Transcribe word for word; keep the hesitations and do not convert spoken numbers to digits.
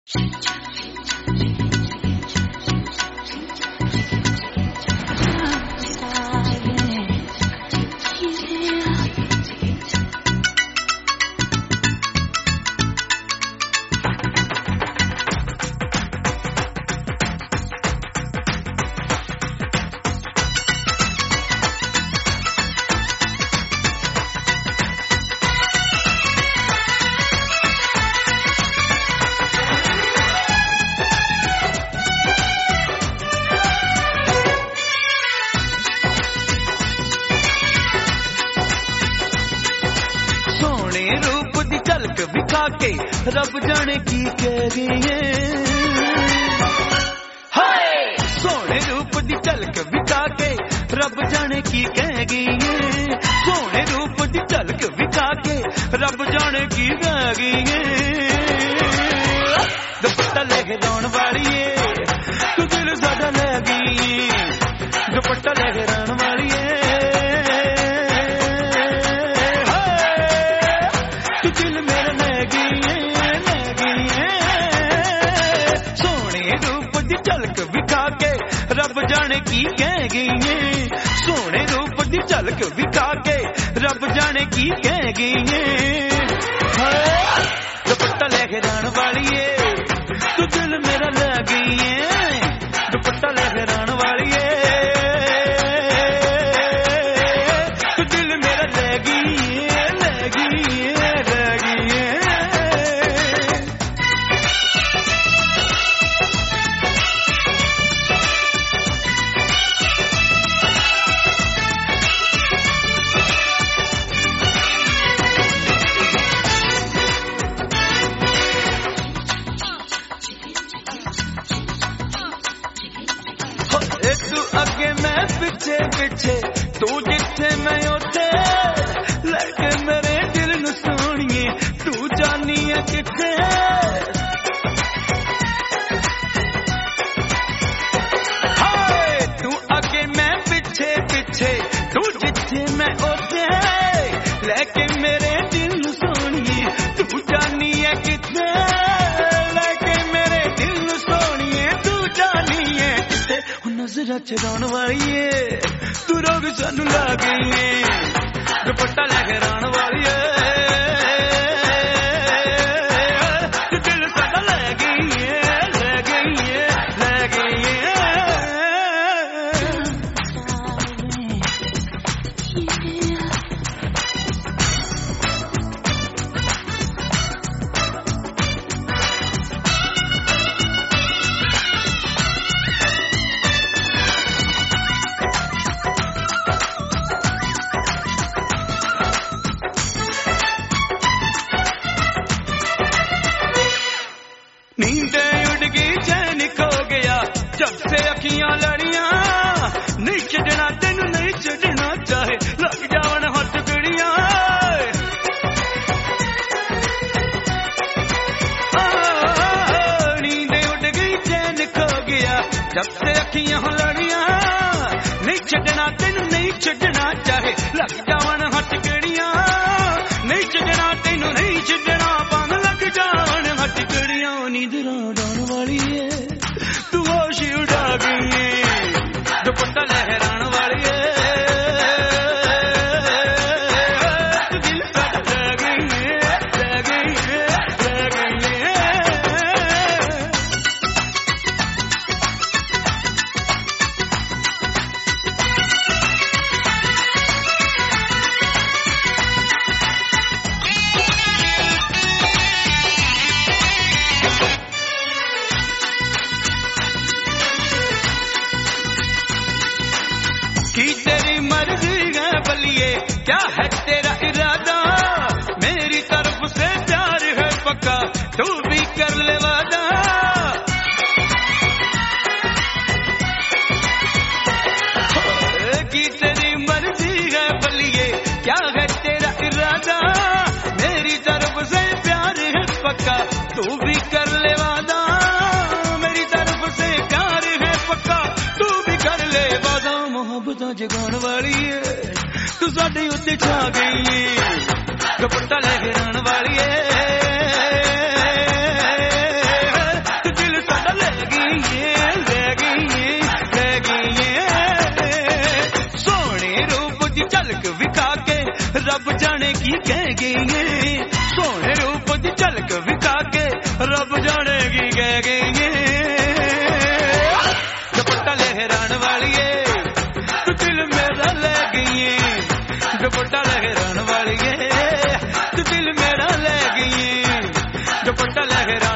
रब जाने की कह गई है, हाय सोने रूप दी झलक विखा के रब जाने की कह गई है, सोने रूप दी झलक विखा के रब जाने की कह गई है। दुपट्टा लहराउण वाली है तू दिल साडा ले गई, दुपट्टा लहराउण वाली है तू दिल मेरा ले गई है। रब जाने की कह गई है, सोने रूप दी झलक विखा के रब जाने की कह गई है। दुपट्टा लहराउण वाली है तू दिल मेरा ले गई है, दुपट्टा लहराउण वाली है तू दिल मेरा ले गई है, ले गई है, ले गई है। तू अगे मैं पिछे पिछे तू जिथे मैं उथे लेके मेरे दिल नू सोनिए तू जानी है किथे। हाय तू अगे मैं पिछे पिछे तू जिथे मैं उथे लेके मेरे दिल नू सोनिए तू जानी है किथे, लेके मेरे दिल नू सोनिए तू जानी है किथे। नजरा चराउण वाली है तू रोग सानू ला गई है, दुपट्टा लहराउण वाली है तू दिल साडा ले गई है, ले गई है, ले गई है। नींदें उड़ गई चैन खो गया जब से अखियां लड़ियां, नहीं छड़ना तेनू नहीं छड़ना चाहे लग जावन हथ गड़ियां। नींदें उड़ गई चैन खो गया जब से अखियां लड़ियां, नहीं छड़ना तेनू नहीं छड़ना चाहे लग जावन हथ गड़ियां, नहीं छड़ना तेनू नहीं छड़ना बंद लग जावन हथ गड़ियां। नींद उड़ाउण वाली है तू होश उड़ा गई है, दुपट्टा लहराउण वाली है तू दिल साडा ले गई है, ले गई है, ले गई है। की तेरी मर्जी है बलिए क्या है तेरा इरादा, मेरी तरफ से प्यार है पक्का तू भी कर ले वादा। की तेरी मर्जी है बलिए क्या है तेरा इरादा, मेरी तरफ से प्यार है पक्का तू भी कर ले वादा, मेरी तरफ से प्यार है पक्का तू भी कर ले वादा। मोहब्बत जगाउण वाली है तू साडे उत्ते छा गई है, दुपट्टा लहराउण वाली है कह गई सोने रूप दी झलक विखा के रब जानेगी कह गई दुपट्टा लहरान वाली तू दिल मेरा ले गई दुपट्टा लहरान वाली तू दिल मेरा ले गई दुपट्टा लहरा